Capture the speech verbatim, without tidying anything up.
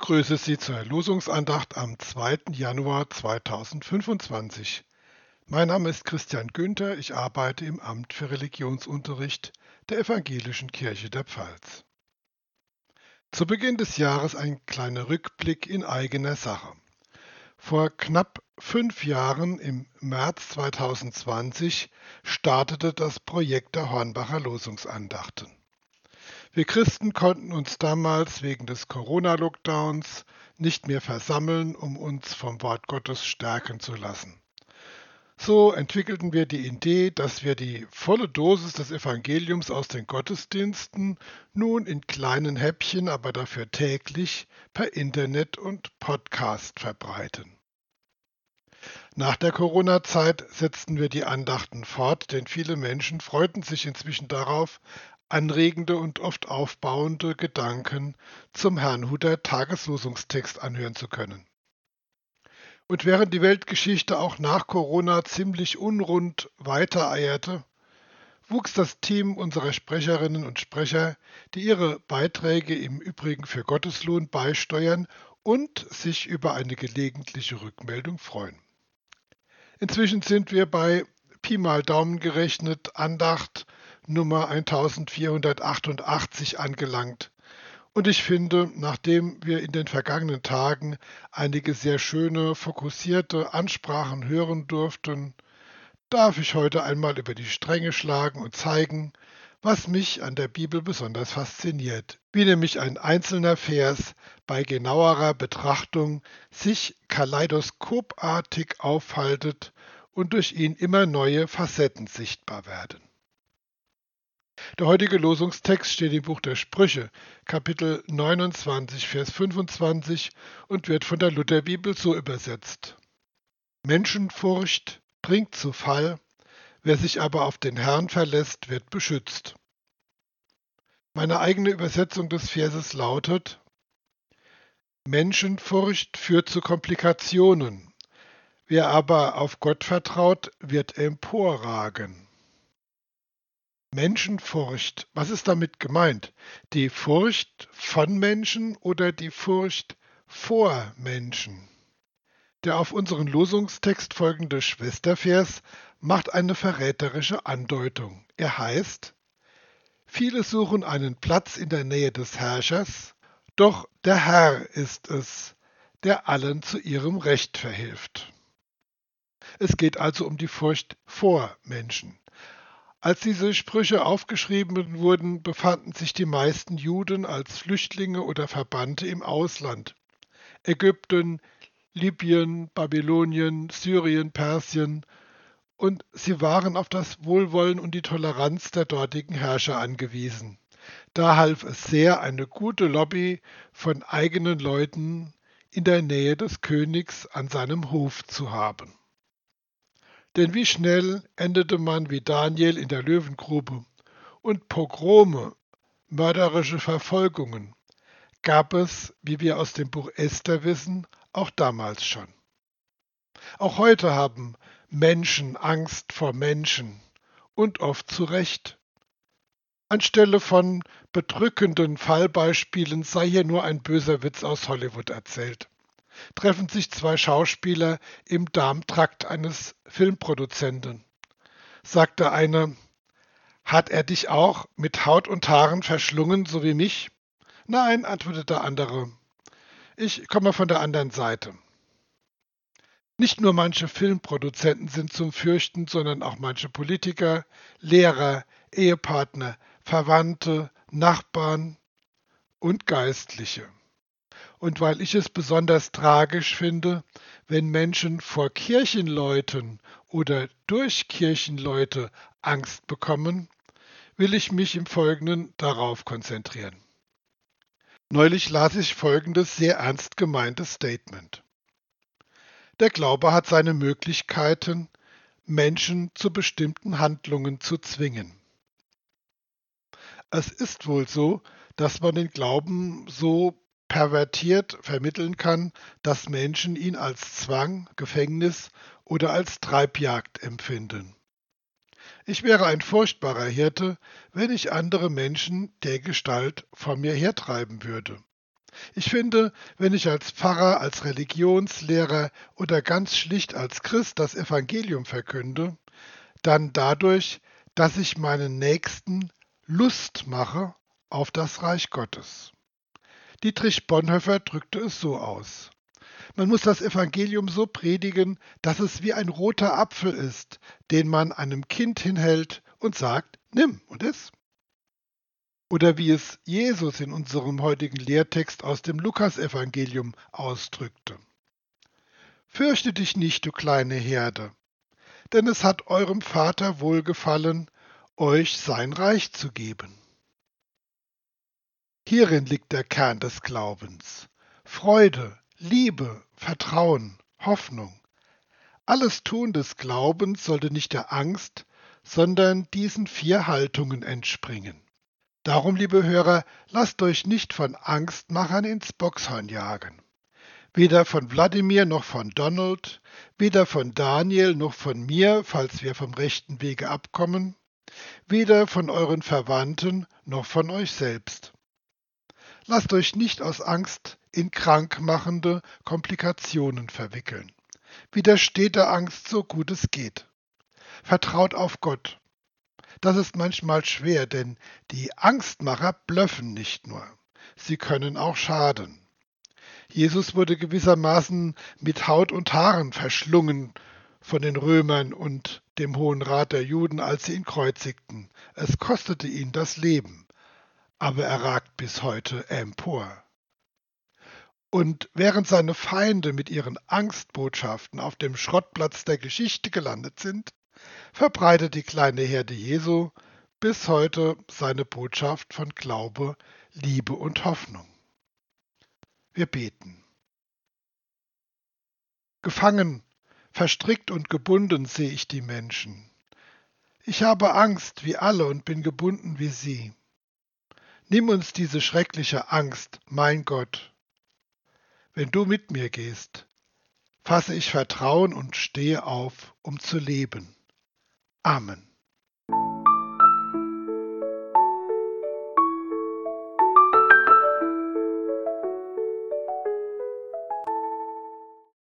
begrüße Sie zur Losungsandacht am zweiten Januar zweitausendfünfundzwanzig. Mein Name ist Christian Günther, ich arbeite im Amt für Religionsunterricht der Evangelischen Kirche der Pfalz. Zu Beginn des Jahres ein kleiner Rückblick in eigener Sache. Vor knapp fünf Jahren, im März zweitausendzwanzig, startete das Projekt der Hornbacher Losungsandachten. Wir Christen konnten uns damals wegen des Corona-Lockdowns nicht mehr versammeln, um uns vom Wort Gottes stärken zu lassen. So entwickelten wir die Idee, dass wir die volle Dosis des Evangeliums aus den Gottesdiensten nun in kleinen Häppchen, aber dafür täglich per Internet und Podcast verbreiten. Nach der Corona-Zeit setzten wir die Andachten fort, denn viele Menschen freuten sich inzwischen darauf, anregende und oft aufbauende Gedanken zum Herrnhuter Tageslosungstext anhören zu können. Und während die Weltgeschichte auch nach Corona ziemlich unrund weitereierte, wuchs das Team unserer Sprecherinnen und Sprecher, die ihre Beiträge im Übrigen für Gotteslohn beisteuern und sich über eine gelegentliche Rückmeldung freuen. Inzwischen sind wir bei Pi mal Daumen gerechnet Andacht Nummer eintausendvierhundertachtundachtzig angelangt. Und ich finde, nachdem wir in den vergangenen Tagen einige sehr schöne, fokussierte Ansprachen hören durften, darf ich heute einmal über die Stränge schlagen und zeigen, was mich an der Bibel besonders fasziniert, wie nämlich ein einzelner Vers bei genauerer Betrachtung sich kaleidoskopartig aufhaltet und durch ihn immer neue Facetten sichtbar werden. Der heutige Losungstext steht im Buch der Sprüche, Kapitel neunundzwanzig, Vers fünfundzwanzig und wird von der Lutherbibel so übersetzt: Menschenfurcht bringt zu Fall, wer sich aber auf den Herrn verlässt, wird beschützt. Meine eigene Übersetzung des Verses lautet: Menschenfurcht führt zu Komplikationen, wer aber auf Gott vertraut, wird emporragen. Menschenfurcht, was ist damit gemeint? Die Furcht von Menschen oder die Furcht vor Menschen? Der auf unseren Losungstext folgende Schwestervers macht eine verräterische Andeutung. Er heißt: Viele suchen einen Platz in der Nähe des Herrschers, doch der Herr ist es, der allen zu ihrem Recht verhilft. Es geht also um die Furcht vor Menschen. Als diese Sprüche aufgeschrieben wurden, befanden sich die meisten Juden als Flüchtlinge oder Verbannte im Ausland. Ägypten, Libyen, Babylonien, Syrien, Persien, und sie waren auf das Wohlwollen und die Toleranz der dortigen Herrscher angewiesen. Da half es sehr, eine gute Lobby von eigenen Leuten in der Nähe des Königs an seinem Hof zu haben. Denn wie schnell endete man wie Daniel in der Löwengrube, und Pogrome, mörderische Verfolgungen, gab es, wie wir aus dem Buch Esther wissen, auch damals schon. Auch heute haben Menschen Angst vor Menschen und oft zu Recht. Anstelle von bedrückenden Fallbeispielen sei hier nur ein böser Witz aus Hollywood erzählt. Treffen sich zwei Schauspieler im Darmtrakt eines Filmproduzenten. Sagt der eine: Hat er dich auch mit Haut und Haaren verschlungen, so wie mich? Nein, antwortet der andere. Ich komme von der anderen Seite. Nicht nur manche Filmproduzenten sind zum Fürchten, sondern auch manche Politiker, Lehrer, Ehepartner, Verwandte, Nachbarn und Geistliche. Und weil ich es besonders tragisch finde, wenn Menschen vor Kirchenleuten oder durch Kirchenleute Angst bekommen, will ich mich im Folgenden darauf konzentrieren. Neulich las ich folgendes sehr ernst gemeintes Statement. Der Glaube hat seine Möglichkeiten, Menschen zu bestimmten Handlungen zu zwingen. Es ist wohl so, dass man den Glauben so pervertiert vermitteln kann, dass Menschen ihn als Zwang, Gefängnis oder als Treibjagd empfinden. Ich wäre ein furchtbarer Hirte, wenn ich andere Menschen dergestalt vor mir hertreiben würde. Ich finde, wenn ich als Pfarrer, als Religionslehrer oder ganz schlicht als Christ das Evangelium verkünde, dann dadurch, dass ich meinen Nächsten Lust mache auf das Reich Gottes. Dietrich Bonhoeffer drückte es so aus: Man muss das Evangelium so predigen, dass es wie ein roter Apfel ist, den man einem Kind hinhält und sagt: Nimm und iss. Oder wie es Jesus in unserem heutigen Lehrtext aus dem Lukasevangelium ausdrückte: Fürchte dich nicht, du kleine Herde, denn es hat eurem Vater wohlgefallen, euch sein Reich zu geben. Hierin liegt der Kern des Glaubens: Freude, Liebe, Vertrauen, Hoffnung. Alles Tun des Glaubens sollte nicht der Angst, sondern diesen vier Haltungen entspringen. Darum, liebe Hörer, lasst euch nicht von Angstmachern ins Bockshorn jagen. Weder von Wladimir noch von Donald, weder von Daniel noch von mir, falls wir vom rechten Wege abkommen, weder von euren Verwandten noch von euch selbst. Lasst euch nicht aus Angst in krankmachende Komplikationen verwickeln. Widersteht der Angst so gut es geht. Vertraut auf Gott. Das ist manchmal schwer, denn die Angstmacher blöffen nicht nur. Sie können auch schaden. Jesus wurde gewissermaßen mit Haut und Haaren verschlungen von den Römern und dem Hohen Rat der Juden, als sie ihn kreuzigten. Es kostete ihn das Leben, aber er ragt bis heute empor. Und während seine Feinde mit ihren Angstbotschaften auf dem Schrottplatz der Geschichte gelandet sind, verbreitet die kleine Herde Jesu bis heute seine Botschaft von Glaube, Liebe und Hoffnung. Wir beten. Gefangen, verstrickt und gebunden sehe ich die Menschen. Ich habe Angst wie alle und bin gebunden wie sie. Nimm uns diese schreckliche Angst, mein Gott. Wenn du mit mir gehst, fasse ich Vertrauen und stehe auf, um zu leben. Amen.